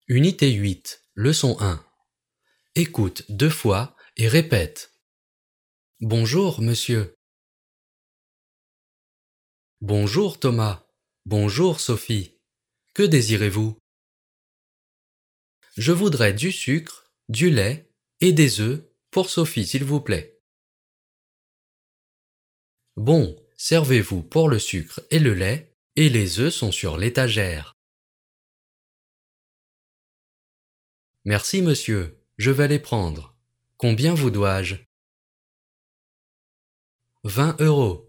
Unité 8, leçon 1. Écoute 2 fois et répète. Bonjour, monsieur. Bonjour, Thomas. Bonjour, Sophie. Que désirez-vous? Je voudrais du sucre, du lait et des œufs pour Sophie, s'il vous plaît. Bon, servez-vous pour le sucre et le lait, et les œufs sont sur l'étagère. Merci, monsieur. Je vais les prendre. Combien vous dois-je? 20 €.